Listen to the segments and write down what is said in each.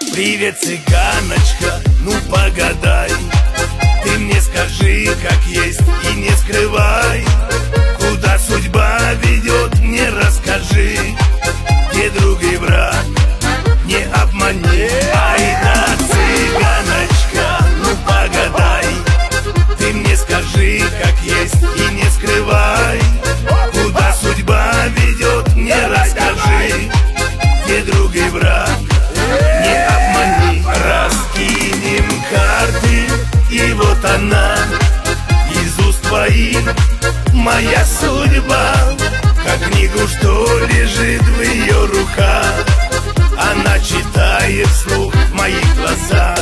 Привет, цыганочка, ну погадай. Ты мне скажи, как есть, и не скрывай. Куда судьба ведет, мне расскажи. Где друг и враг, не обмани. Ай да, цыганочка, ну погадай. Ты мне скажи, как есть, и не скрывай. Куда судьба ведет, мне расскажи. Где друг и враг, не обмани. Раскинем карты, и вот она из уст твоих, моя судьба. Как книгу, что лежит в ее руках, она читает вслух в моих глазах.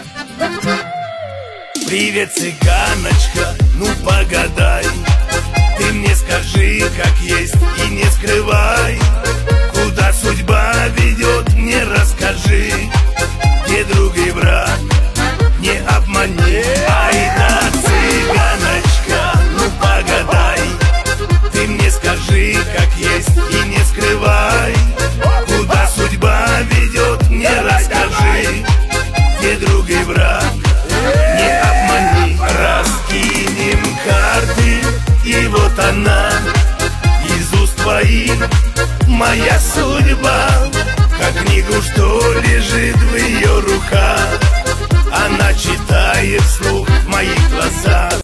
Привет, цыганочка, ну погадай. Ты мне скажи, как есть, и не скрывай. Куда судьба ведет, мне расскажи. Где друг и враг, не обмани. Ай да, цыганочка, ну погадай. Ты мне скажи, как есть, и не скрывай. Куда судьба ведет, мне расскажи. Где друг и враг, не обмани. Раскинем карты, и вот она из уст твоих, моя судьба. Как книгу, что лежит в ее руках, она читает вслух в моих глазах.